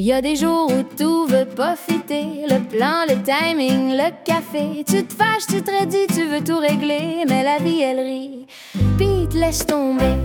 Y a des jours où tout veut pas fitter, le plan, le timing, le café. Tu te fâches, tu te redis, tu veux tout régler, mais la vie elle rit, pis te laisse tomber.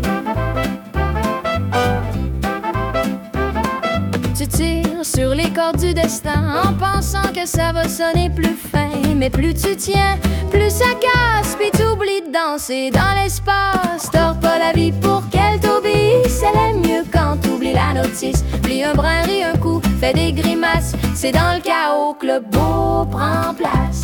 Tu tires sur les cordes du destin en pensant que ça va sonner plus fin. Mais plus tu tiens, plus ça casse, puis t'oublies de danser dans l'espace. Tords pas la vie pour qu'elle t'obéisse, elle aime mieux quand t'oublies la notice. Plie un brin, ris un coup, fais des grimaces, c'est dans le chaos que le beau prend place.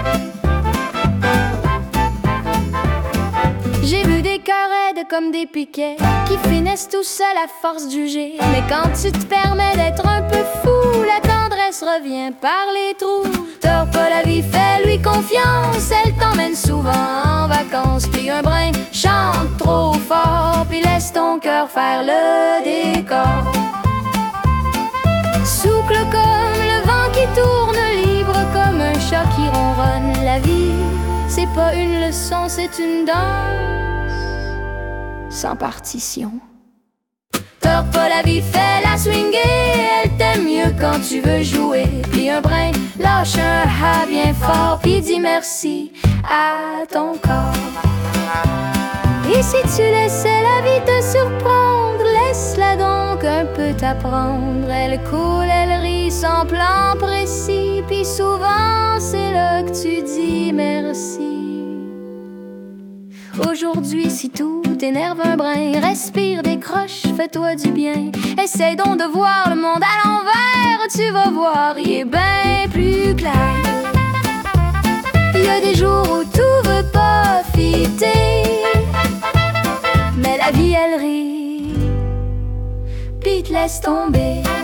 J'ai vu des cœurs raides comme des piquets qui finissent tout seuls à force de juger. Mais quand tu te permets d'être un peu fou, la tendresse revient par les trous. Tords pas la vie, fais-lui confiance, elle t'emmène souvent en vacances. Puis un brin, chante trop fort, puis laisse ton cœur faire le décor. Souple comme le vent qui tourne, libre comme un chat qui ronronne. La vie, c'est pas une leçon, c'est une danse sans partition. Tords pas la vie, fais-la swinguer, elle t'aime mieux quand tu veux jouer. Puis un brin, lâche un ha bien fort, puis dis merci à ton corps. Et si tu laissais la vie te surprendre, laisse-la donc un peu t'apprendre. Elle coule, elle rit sans plan précis, puis souvent c'est là que tu dis merci. Aujourd'hui, si tout t'énerve un brin, respire, décroche, fais-toi du bien. Essaye donc de voir le monde à l'envers, tu vas voir, il est bien plus clair. Il y a des jours où tout veut pas fitter, mais la vie elle rit, pis te laisse tomber.